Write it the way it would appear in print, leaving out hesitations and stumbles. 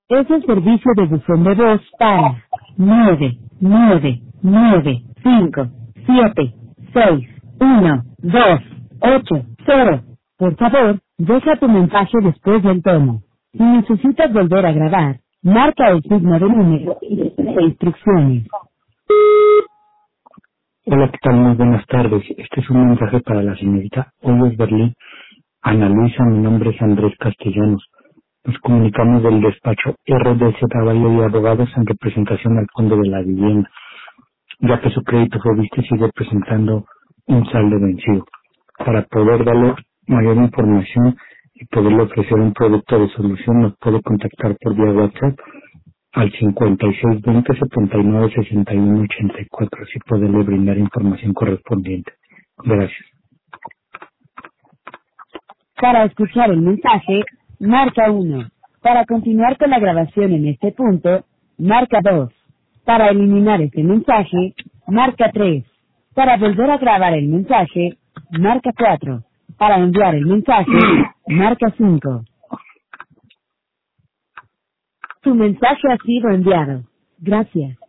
Es el servicio de buzón de voz para 99957612880. Por favor, deja tu mensaje después del tono. Si necesitas volver a grabar, marca el signo de número y desea instrucciones. Hola, ¿qué tal? Muy buenas tardes. Este es un mensaje para la señorita Hoyos Berlín. Ana Luisa, mi nombre es Andrés Castellanos. Nos comunicamos del despacho RDC Caballo y Abogados en representación al Fondo de la Vivienda, ya que su crédito fue visto y sigue presentando un saldo vencido. Para poder darle mayor información y poderle ofrecer un producto de solución, nos puede contactar por vía WhatsApp al 5620-7961-84, así poderle brindar información correspondiente. Gracias. Para escuchar el mensaje, marca 1. Para continuar con la grabación en este punto, marca 2. Para eliminar este mensaje, marca 3. Para volver a grabar el mensaje, marca 4. Para enviar el mensaje, marca 5. Tu mensaje ha sido enviado. Gracias.